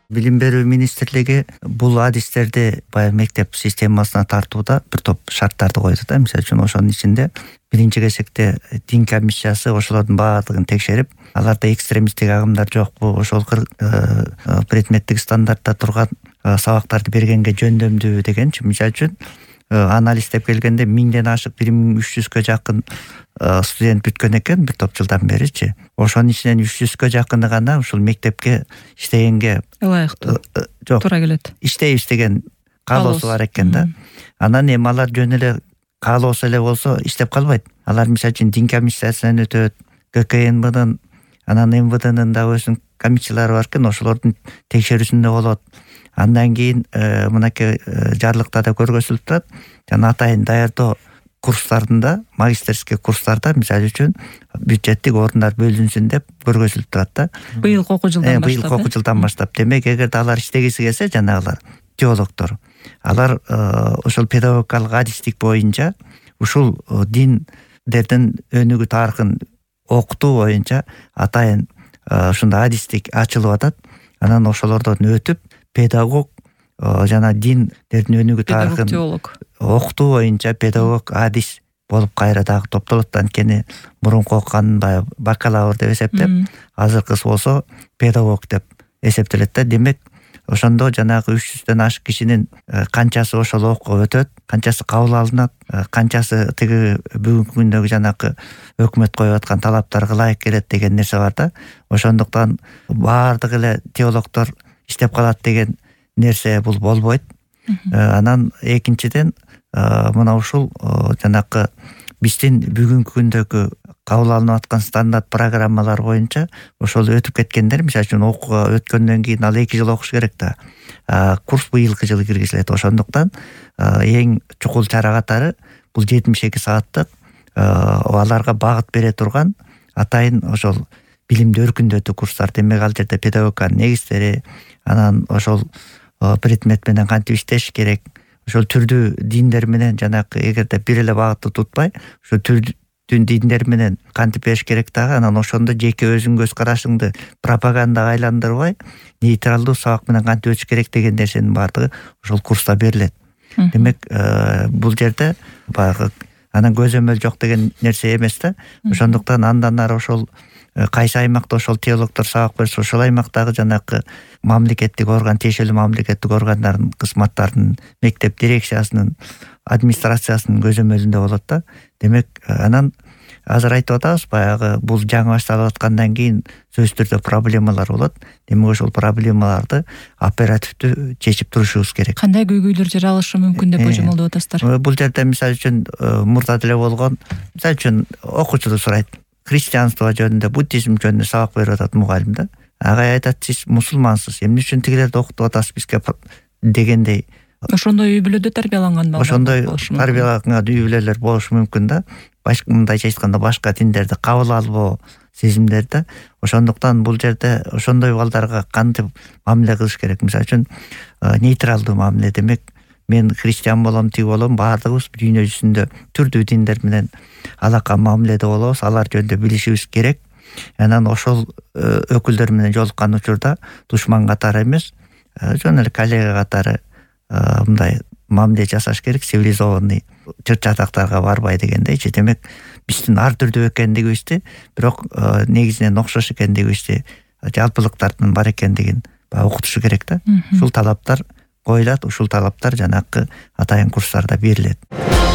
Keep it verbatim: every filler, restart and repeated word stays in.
Билим берүү министрлиги бул адистерди баягы мектеп системасына тартууда бир топ шарттарды койду да. Мисалы үчүн ошонун ичинде биринчи кезекте дин комиссиясы ошолордун баардыгын текшерип, аларда экстремисттик агымдар жокпу, ошол предметтик стандартта турган сабактарды бергенге жөндөмдүүбү дегенчи. Мисалы үчүн анализдеп келгенде миңден ашык бир миң үч жүзгө жакын студент бүткөн экен бир топ жылдан беричи. Ошонун ичинен үч жүзгө жакыны гана ушул мектепке иштегенге ылайыктуу туура келет. Иштейбиз деген каалоосу бар экен да. Анан эми алар жөн эле каалоосу эле болсо иштеп калбайт. Алар мисалы үчүн дин комиссиясынан өтөт, ККНБнын, анан МВДнын да өзүнүн комиссиялары бар экен, ошолордун текшерүүсүндө болот. Андан кийин мынакей жарлыкта да көргөзүлүп турат. Жана атайын даярдоо курстарында, магистерский курстарда мисалы үчүн бюджеттик орундар бөлүнсүн деп көргөзүлүп турат да. Быйылкы окуу жылдан баштап. Быйылкы окуу жылдан баштап. Демек, эгерде алар иштегиси келсе, жанагылар теологдор, алар ошол педагогикалык адистик боюнча ушул диндердин өнүгүү тарыхын окутуу боюнча атайын ушундай адистик ачылып атат. Анан ошолордон өтүп педагог жана диндердин өнүгүү тарыхын окутуу боюнча педагог адис болуп кайра дагы топтолот. Анткени мурунку окуган баягы бакалавр деп эсептеп, азыркысы болсо педагог деп эсептелет да. Демек, ошондо жанагы үч жүздөн ашык кишинин канчасы ошол окууга өтөт, канчасы кабыл алынат, канчасы тиги бүгүнкү күндөгү жанагы өкмөт коюп аткан талаптарга ылайык келет деген нерсе бар да. Ошондуктан баардык эле теологдор иштеп калат деген нерсе бул болбойт. Анан экинчиден мына ушул жанагы биздин бүгүнкү күндөгү кабыл алынып аткан стандарт программалар боюнча ошол өтүп кеткендер, мисалы үчүн окууга өткөндөн кийин ал эки жыл окуш керек да. Курс быйылкы жылы киргизилет. Ошондуктан эң чукул чара катары бул жетимиш эки сааттык аларга багыт бере турган атайын ошол билимди өркүндөтүү курстар. Демек, ал жерде педагогиканын негиздери, анан ошол предмет менен кантип иштеш керек, ошол түрдүү диндер менен жанагы эгерде бир эле багытты тутпай, ошол түрдүү диндер менен кантип бериш керек дагы, анан ошондо жеке өзүң көз карашыңды пропагандага айландырбай, нейтралдуу сабак менен кантип өтүш керек деген нерсенин баардыгы ошол курста берилет. Демек, бул жерде баягы анан көзөмөл жок деген нерсе эмес да. Ошондуктан андан ары ошол кайсы аймакта ошол теологдор сабак берсе, ошол аймактагы жанагы мамлекеттик орган, тиешелүү мамлекеттик органдардын кызматтарынын, мектеп дирекциясынын, администрациясынын көзөмөлүндө болот да. Демек, анан азыр айтып атабыз, баягы бул жаңы башталып аткандан кийин сөзсүз түрдө проблемалар болот. Демек, ошол проблемаларды оперативдүү чечип турушубуз керек. Кандай көйгөйлөр жаралышы мүмкүн деп божомолдоп атасыздар? Бул жерде мисалы үчүн мурда деле болгон, мисалы үчүн окуучуду сурайт, христианство жөнүндө, буддизм жөнүндө сабак берип атат мугалим да. Ага айтат, сиз мусулмансыз, эмне үчүн тигилерди окутуп атасыз бизге дегендей. Ошондой үй бүлөдө тарбияланган балдар. Ошондой тарбияланган үй бүлөлөр болушу мүмкүн да. Башка мындайча айтканда башка диндерди кабыл албоо сезимдер да. Ошондуктан бул жерде ошондой балдарга кантип мамиле кылыш керек? Мисалы үчүн нейтралдуу мамиле. Демек, мен христиан болом, тиги болом, баардыгыбыз дүйнө жүзүндө түрдүү диндер менен алака мамиледе болобуз, алар жөнүндө билишибиз керек. Анан ошол өкүлдөр менен жолуккан учурда душман катары эмес, жөн эле коллега катары мындай мамиле жасаш керек, цивилизованный чыр-чатактарга барбай дегендейчи. Демек, биздин ар түрдүү экендигибизди, бирок негизинен окшош экендигибизди, жалпылыктардын бар экендигин окутушу керек да. Ушул талаптар коюлат, ушул талаптар жанакы атайын курстарда берилет.